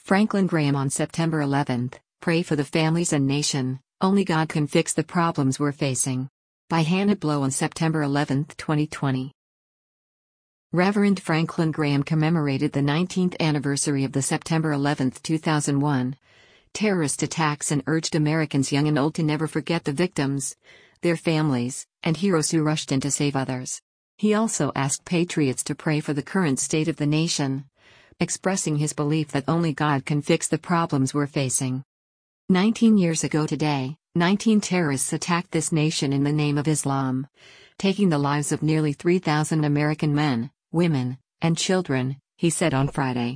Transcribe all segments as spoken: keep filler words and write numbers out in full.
Franklin Graham on September eleventh, Pray for the Families and Nation, Only God Can Fix the Problems We're Facing. By Hannah Blow on September eleventh, twenty twenty. Reverend Franklin Graham commemorated the nineteenth anniversary of the September eleventh, two thousand one terrorist attacks and urged Americans young and old to never forget the victims, their families, and heroes who rushed in to save others. He also asked patriots to pray for the current state of the nation, expressing his belief that only God can fix the problems we're facing. Nineteen years ago today, nineteen terrorists attacked this nation in the name of Islam, taking the lives of nearly three thousand American men, women, and children, he said on Friday.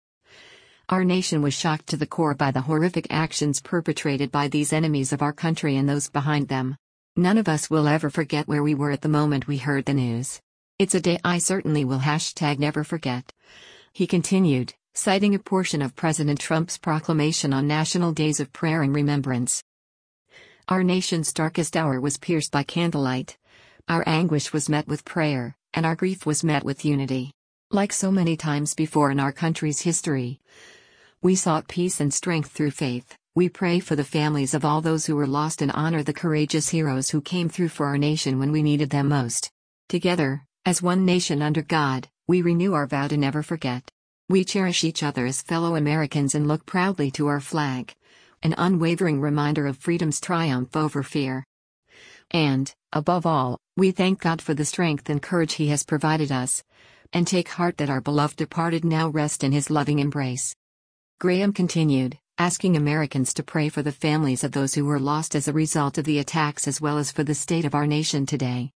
Our nation was shocked to the core by the horrific actions perpetrated by these enemies of our country and those behind them. None of us will ever forget where we were at the moment we heard the news. It's a day I certainly will hashtag never forget. He continued, citing a portion of President Trump's proclamation on National Days of Prayer and Remembrance. Our nation's darkest hour was pierced by candlelight. Our anguish was met with prayer, and our grief was met with unity. Like so many times before in our country's history, we sought peace and strength through faith. We pray for the families of all those who were lost and honor the courageous heroes who came through for our nation when we needed them most. Together, as one nation under God, we renew our vow to never forget. We cherish each other as fellow Americans and look proudly to our flag, an unwavering reminder of freedom's triumph over fear. And, above all, we thank God for the strength and courage He has provided us, and take heart that our beloved departed now rest in His loving embrace. Graham continued, asking Americans to pray for the families of those who were lost as a result of the attacks as well as for the state of our nation today.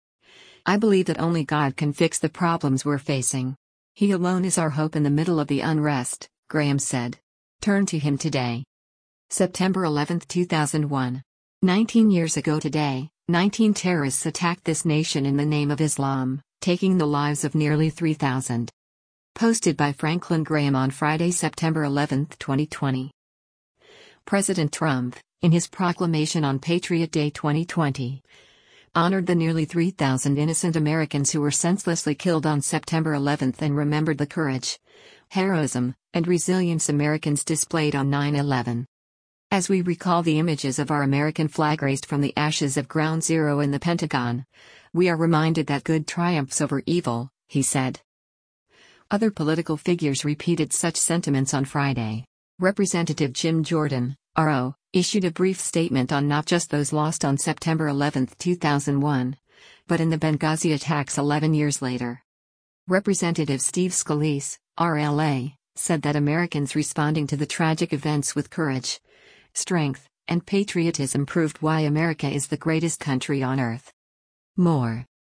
I believe that only God can fix the problems we're facing. He alone is our hope in the middle of the unrest, Graham said. Turn to Him today. September eleventh, two thousand one. Nineteen years ago today, nineteen terrorists attacked this nation in the name of Islam, taking the lives of nearly three thousand. Posted by Franklin Graham on Friday, September eleventh, twenty twenty. President Trump, in his proclamation on Patriot Day twenty twenty, honored the nearly three thousand innocent Americans who were senselessly killed on September eleventh and remembered the courage, heroism, and resilience Americans displayed on nine eleven. As we recall the images of our American flag raised from the ashes of Ground Zero in the Pentagon, we are reminded that good triumphs over evil, he said. Other political figures repeated such sentiments on Friday. Representative Jim Jordan, R O, issued a brief statement on not just those lost on September eleventh, two thousand one, but in the Benghazi attacks eleven years later. Representative Steve Scalise, R L A, said that Americans responding to the tragic events with courage, strength, and patriotism proved why America is the greatest country on earth. More.